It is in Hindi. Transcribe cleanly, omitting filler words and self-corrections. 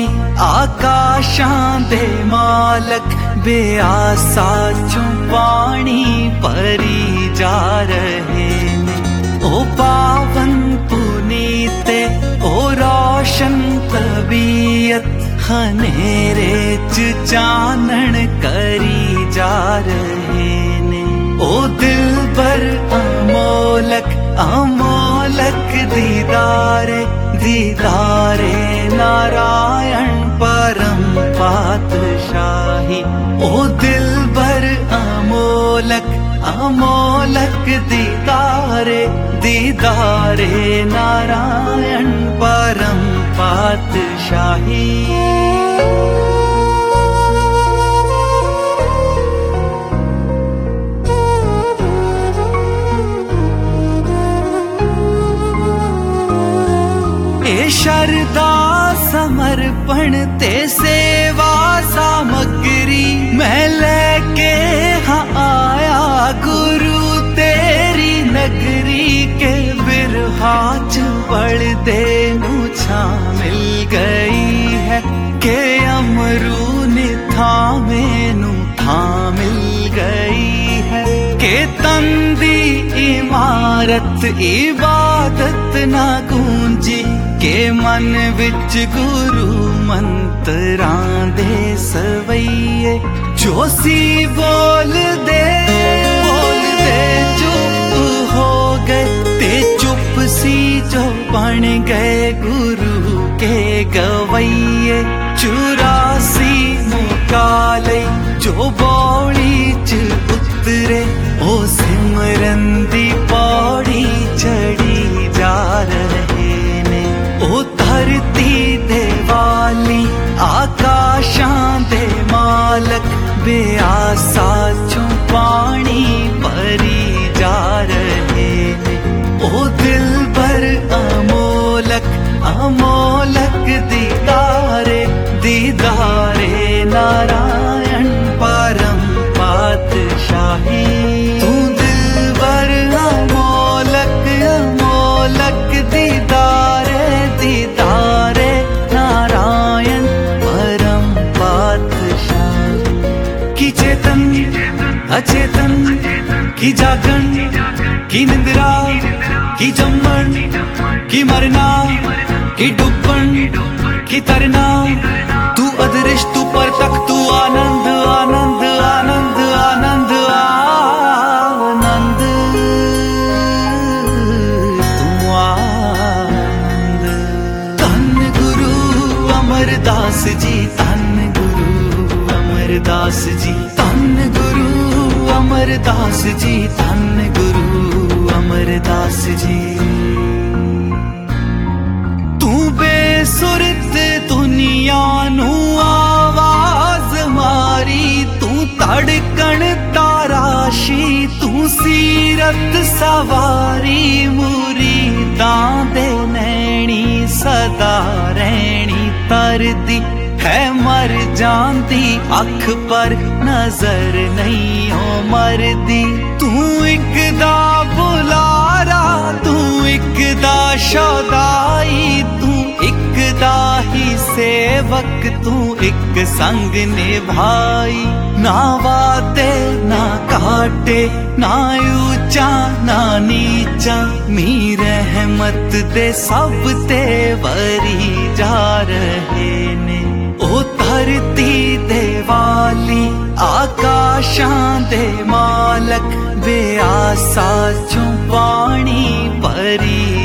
आकाशां दे मालक बेआसा चों पानी भरी जा रहे ने। ओ पावन पुनीते ओ रोशन तबीयत खनेरे च चानन करी जा रहे ने। ओ दिलबर अमोलक अमोलक दीदारे दीदारे नारायण परम पातशाही। ओ दिलबर अमोलक अमोलक दीदारे दीदारे नारायण परम पातशाही। शरदा समर्पण ते सेवा सामग्री मैं लेके हाँ आया गुरु तेरी नगरी के बिरहा च बढ़दे नू छा मिल गई है के अमरू ने थामे नू था मिल गई है के तंदी इमारत इबादत ना गूंजी के मन विच गुरु मंत्रां दे सवैये जोशी बोल दे चुप हो गए ते चुप सी जो बन गए गुरु के गवैये। 84 मुकाले जो बौड़ी च उतरे ओ सिमरन दी पौड़ी चढ़ी जा रहे ने। ओ धरती दे वाली आकाशां दे मालक बेआसा चों पानी भरी जा रहे ने। ओ दिलबर अमोलक अमोलक दीदारे दीदारे नारायण परम पातशाही। तू दिलबर अमोलक अमोलक दीदारे दीदारे नारायण परम पातशाही। की चेतन अचेतन की जागरण की निंद्रा की जम्मन की मरना की डुब्बन की तरना तू अदृश्य तू परतक तू आनंद आनंद आनंद आनंद आनंद तू आनंद। धन गुरु अमरदास जी धन गुरु अमरदास जी धन गुरु अमरदास जी धन गुरु अमरदास जी। तू बेसुरत दुनिया नू आवाज मारी तू धड़कन ताराशी तू सीरत सवारी मुरीदां दे नैनी सदा रैनी तरदी है मर जांदी अख पर नजर नहीं हो मरदी। तू एक दा बुलारा तू एक दा शौदाई तू एक दा ही सेवक तू एक संग निभाई। ना वादे ना काटे ना ऊंचा ना नीचा मी रहमत दे सब ते वरी जा रहे ने। ओ धरती दे वाली आकाशां दे मालक बेआसा चों पानी भरी